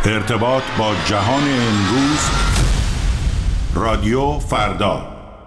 ارتباط با جهان امروز. رادیو فردا.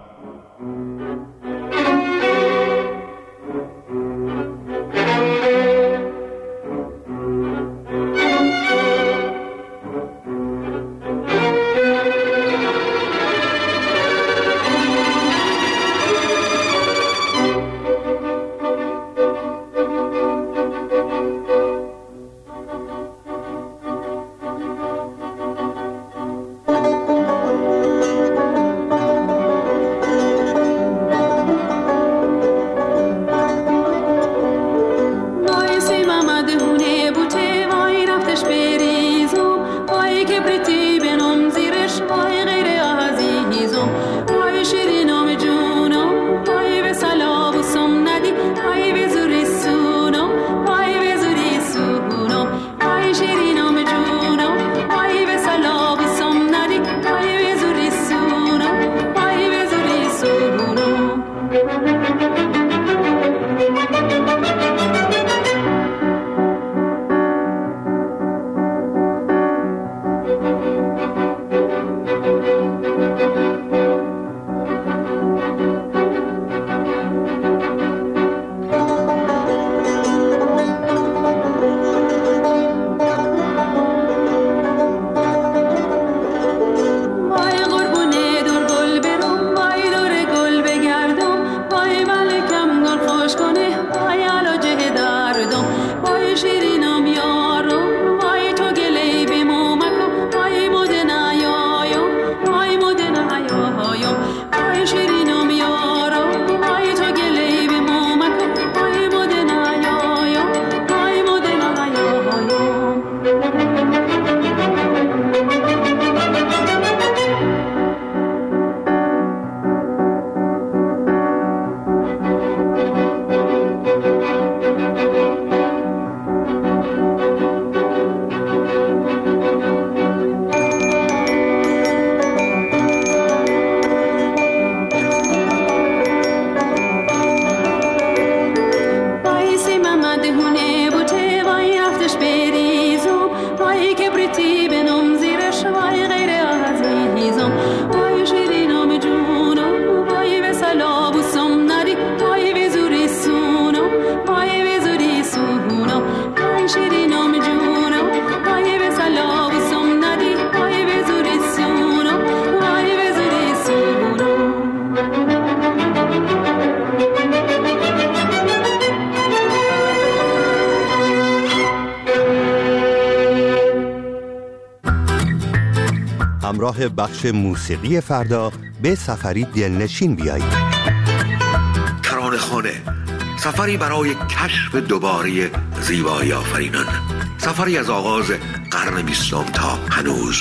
همراه بخش موسیقی فردا به سفری دلنشین بیایید. ترانه‌خانه، سفری برای کشف دوباره زیبایی آفرینان، سفری از آغاز قرن 20 تا هنوز.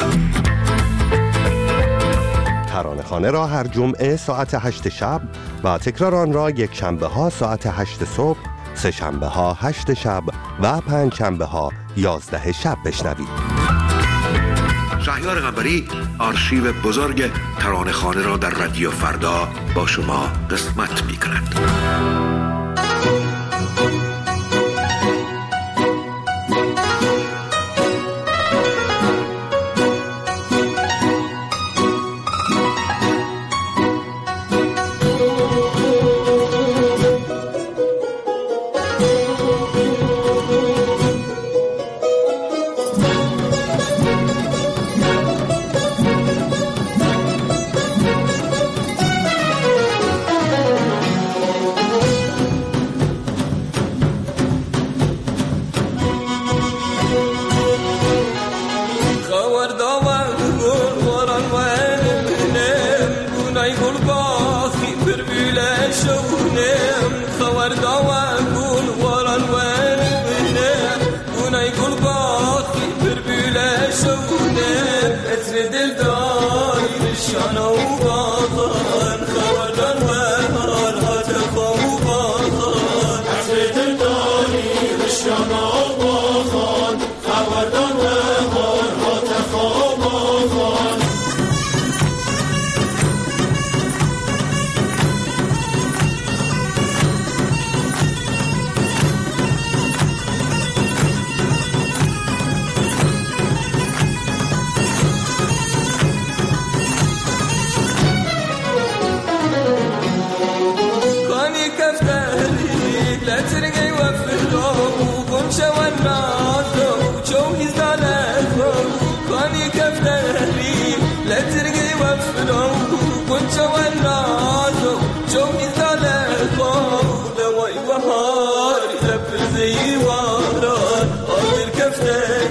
ترانه‌خانه را هر جمعه ساعت 8 شب و تکرار آن را یک شنبه ها ساعت 8 صبح، سه شنبه ها 8 شب و پنج شنبه ها 11 شب بشنوید. شهریار قنبری آرشیو بزرگ ترانه‌خانه را در رادیو فردا با شما قسمت می‌کند.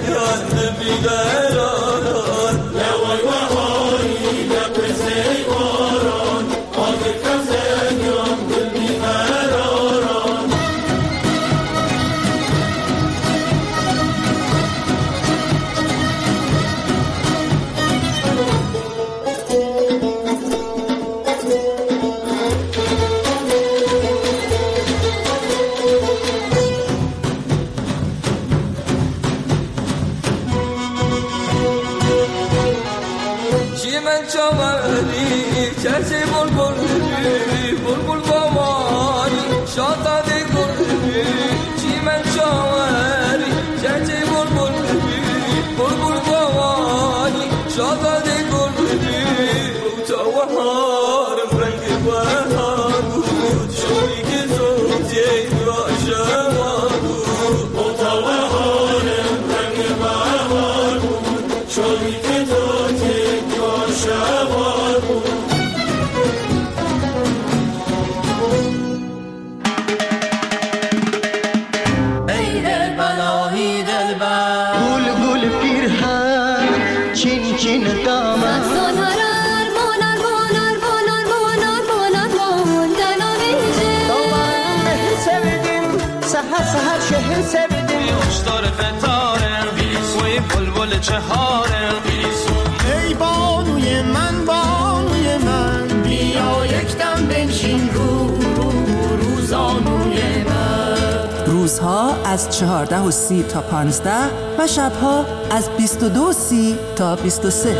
ای بانوی من بیا یکدم بنشین روزانوی من. روزها از 14:30 تا 15 و شبها از 22:30 تا 23.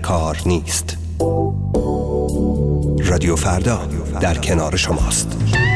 کار نیست. رادیو فردا در کنار شماست.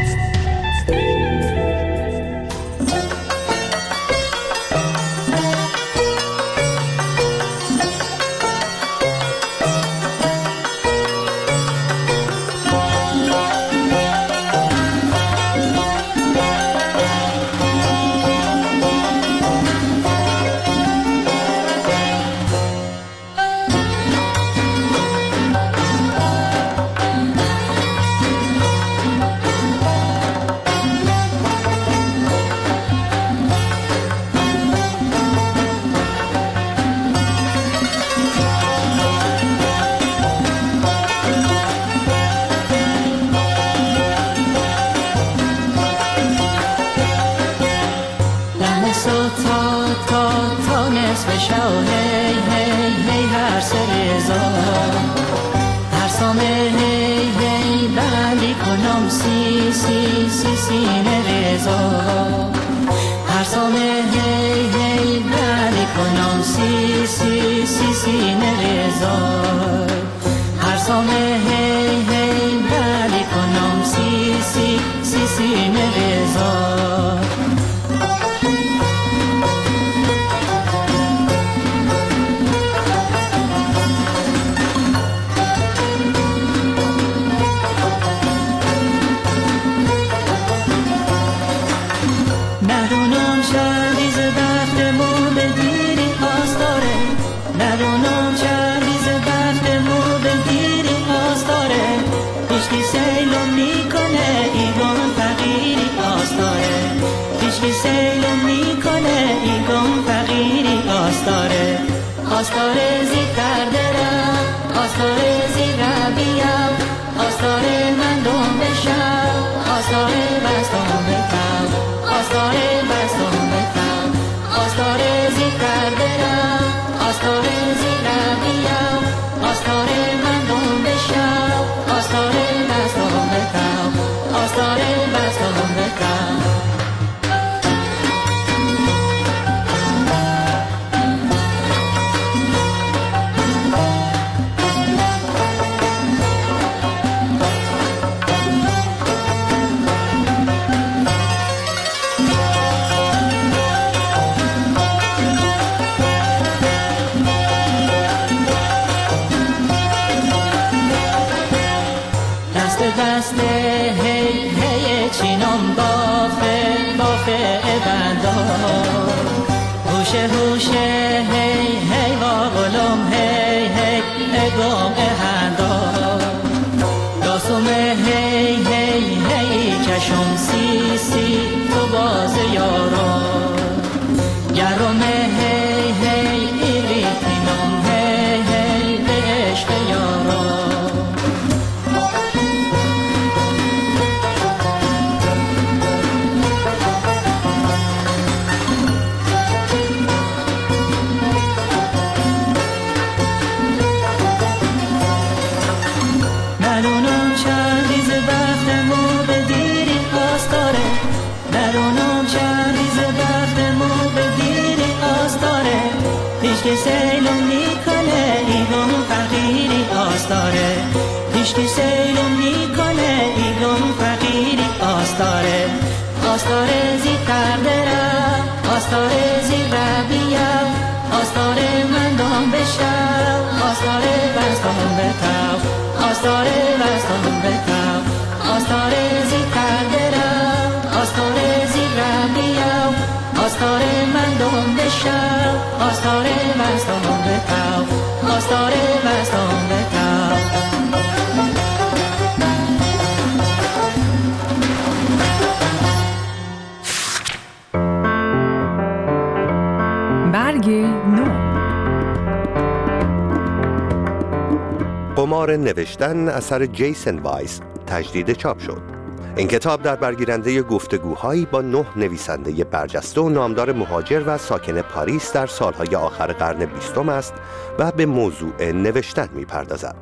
قمار نوشتن اثر جیسن وایس تجدید چاپ شد. این کتاب در برگیرنده گفتگوهایی با 9 نویسنده برجسته و نامدار مهاجر و ساکن پاریس در سالهای آخر قرن 20 است و به موضوع نوشتن می‌پردازد.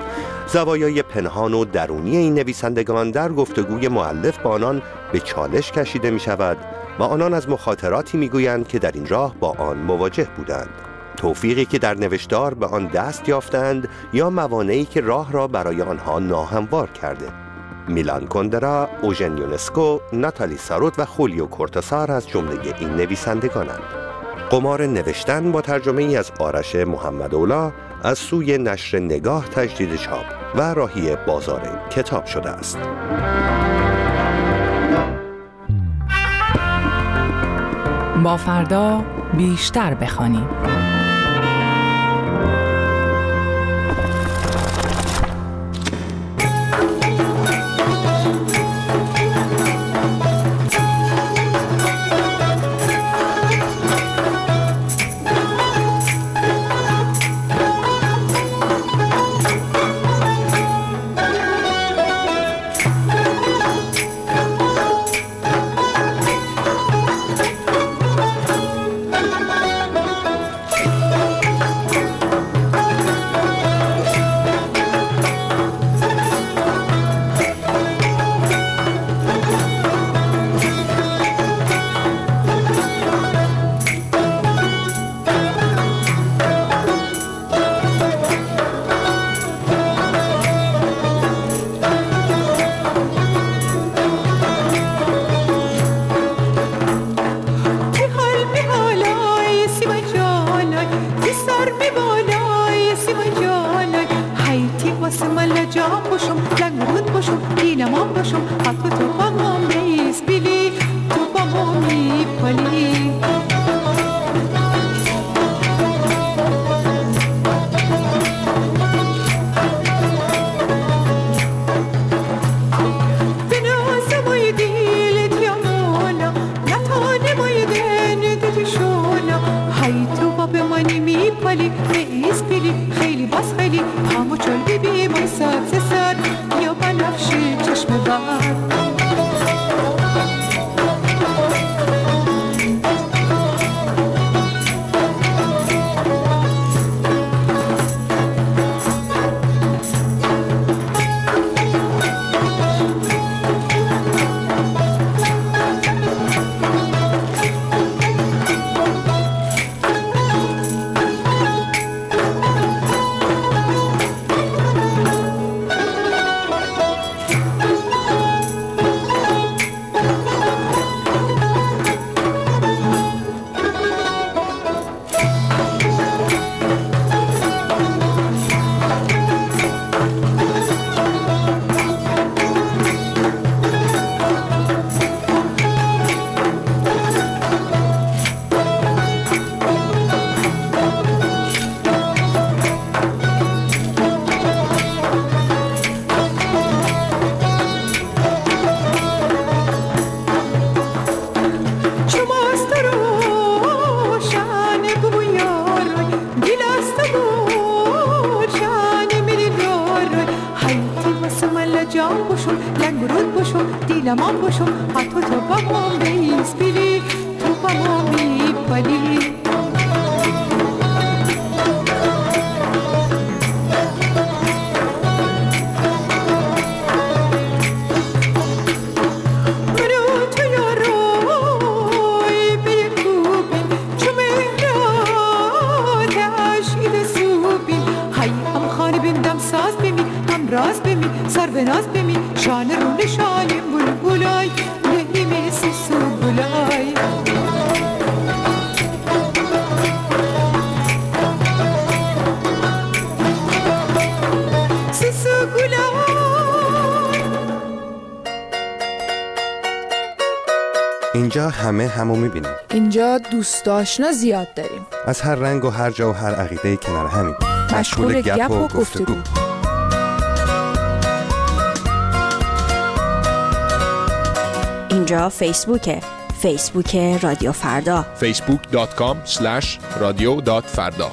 زوایای پنهان و درونی این نویسندگان در گفتگوی مؤلف با آنان به چالش کشیده می شود و آنان از مخاطراتی می گویند که در این راه با آن مواجه بودند. توفیقی که در نوشتار به آن دست یافتند یا موانعی که راه را برای آنها ناهموار کرده. میلان کندرا، اوژن یونسکو، ناتالی ساروت و خولیو کورتاسار از جمله این نویسندگانند. قمار نوشتن با ترجمه ای از آرش محمد اولا از سوی نشر نگاه تجدید چاپ و راهی بازار کتاب شده است. با فردا بیشتر بخوانیم. اینجا همو میبینیم. اینجا دوست آشنا زیاد داریم. از هر رنگ و هر جا و هر عقیده کنار همین. مشغول گپ و گفتگو. اینجا فیسبوک رادیو فردا. facebook.com/radio.farda.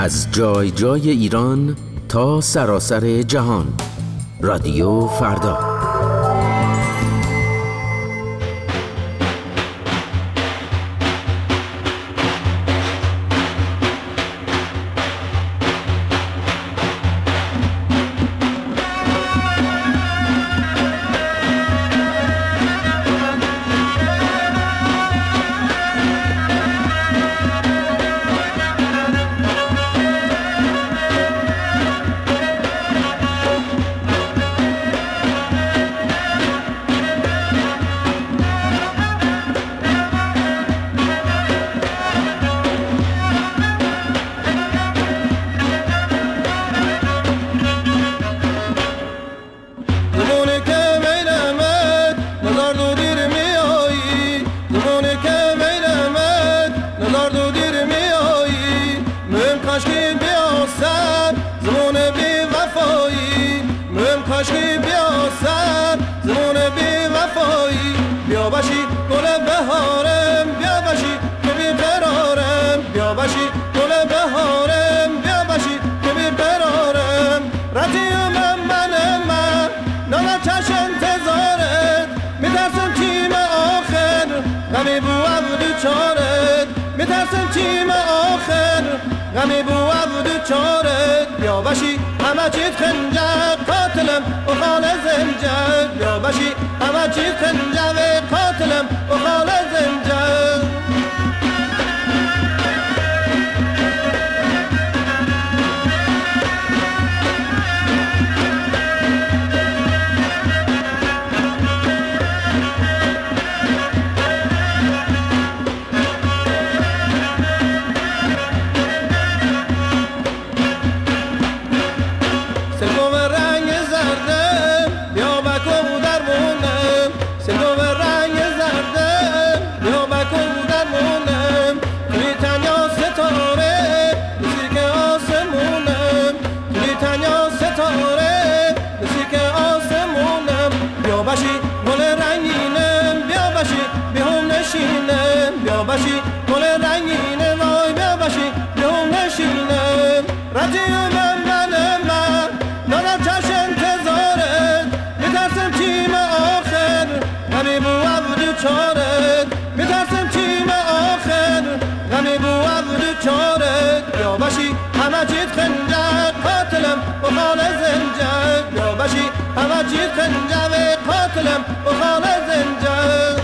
از جای جای ایران تا سراسر جهان. رادیو فردا. غمی بو عبد چارت بیا بشی همه چیت خنجر قاتلم و خال زنجر بیا بشی همه چیت خنجر قاتلم و خال زنجر باشی گل رنگینه وای بیا باشی بیام نشینه رجیو من دارم چشم انتظارت میترسم تیم آخر غمی بو عبد چارت میترسم تیم آخر غمی بو عبد چارت بیا باشی همه چیت خنجر قاتلم و خال زنجر بیا باشی همه چیت خنجر قاتلم و خال زنجر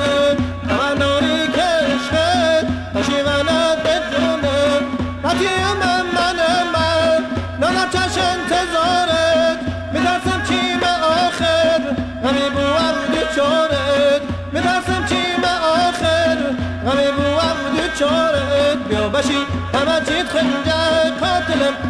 Yeah. خنجر قاتلم